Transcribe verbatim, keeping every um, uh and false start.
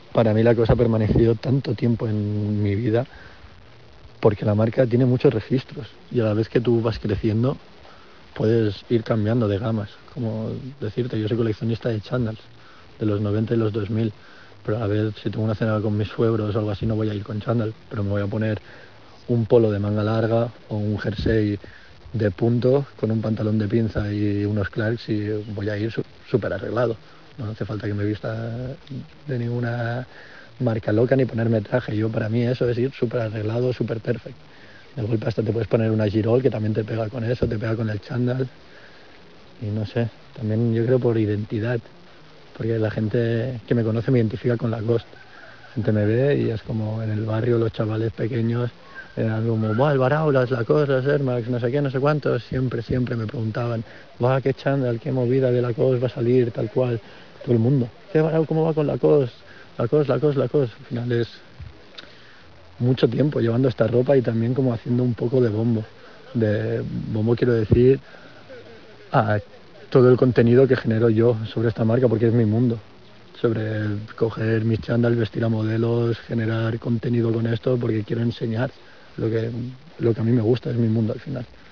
para mí la cosa ha permanecido tanto tiempo en mi vida porque la marca tiene muchos registros y a la vez que tú vas creciendo puedes ir cambiando de gamas. Como decirte, yo soy coleccionista de chándals de los noventa y los dos mil, pero a la vez si tengo una cena con mis suegros o algo así no voy a ir con chándal, pero me voy a poner un polo de manga larga o un jersey de punto con un pantalón de pinza y unos Clarks y voy a ir súper arreglado. No hace falta que me vista de ninguna marca loca ni ponerme traje. Yo para mí eso es ir súper arreglado, súper perfecto. De golpe hasta te puedes poner una girol que también te pega con eso, te pega con el chándal. Y no sé, también yo creo por identidad, porque la gente que me conoce me identifica con Lacoste. La gente me ve y es como en el barrio los chavales pequeños eran como, va, el Barao, las Lacoste, las Air Max, no sé qué, no sé cuántos. Siempre, siempre me preguntaban, va, qué chándal, qué movida de Lacoste va a salir, tal cual. Todo el mundo, ¿qué Barao, cómo va con Lacoste? Lacoste, Lacoste, Lacoste. Al final es mucho tiempo llevando esta ropa y también como haciendo un poco de bombo. De bombo quiero decir a todo el contenido que genero yo sobre esta marca porque es mi mundo. Sobre coger mis chándals, vestir a modelos, generar contenido con esto porque quiero enseñar lo que, lo que a mí me gusta, es mi mundo al final.